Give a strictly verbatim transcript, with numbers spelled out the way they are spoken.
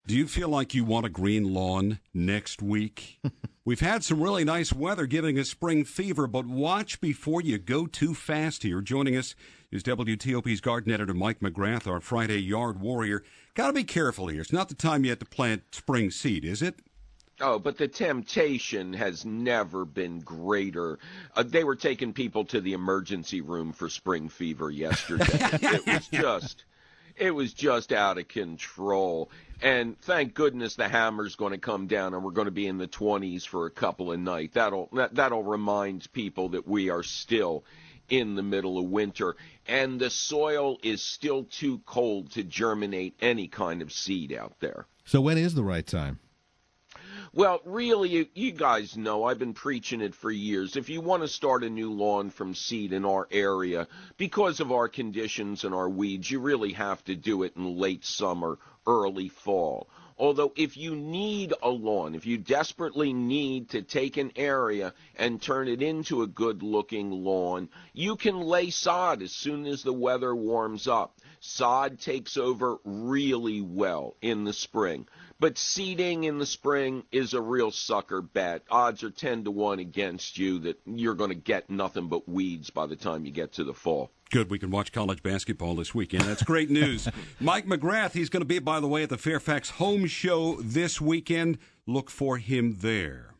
Do you feel like you want a green lawn next week? We've had some really nice weather giving us spring fever, but watch before you go too fast here. Joining us is W T O P's garden editor Mike McGrath, our Friday yard warrior. Got to be careful here. It's not the time yet to plant spring seed, is it? Oh, but the temptation has never been greater. Uh, they were taking people to the emergency room for spring fever yesterday. It was just... It was just out of control. And thank goodness the hammer's going to come down and we're going to be in the twenties for a couple of nights. That'll, that, that'll remind people that we are still in the middle of winter. And the soil is still too cold to germinate any kind of seed out there. So when is the right time? Well, really, you, you guys know, I've been preaching it for years. If you want to start a new lawn from seed in our area, because of our conditions and our weeds, you really have to do it in late summer, early fall. Although if you need a lawn, if you desperately need to take an area and turn it into a good-looking lawn, you can lay sod as soon as the weather warms up. Sod takes over really well in the spring. But seeding in the spring is a real sucker bet. Odds are ten to one against you that you're going to get nothing but weeds by the time you get to the fall. Good. We can watch college basketball this weekend. That's great news. Mike McGrath, he's going to be, by the way, at the Fairfax Home Show this weekend. Look for him there.